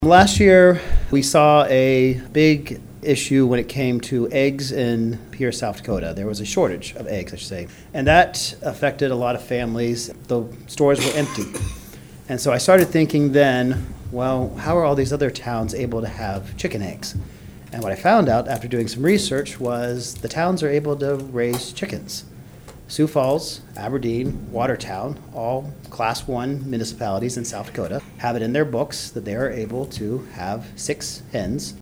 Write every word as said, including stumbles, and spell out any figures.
Last year, we saw a big issue when it came to eggs in Pierce, South Dakota. There was a shortage of eggs, I should say, and that affected a lot of families. The stores were empty. And so I started thinking then, well, how are all these other towns able to have chicken eggs? And what I found out after doing some research was the towns are able to raise chickens. Sioux Falls, Aberdeen, Watertown, all class one municipalities in South Dakota, have it in their books that they are able to have six hens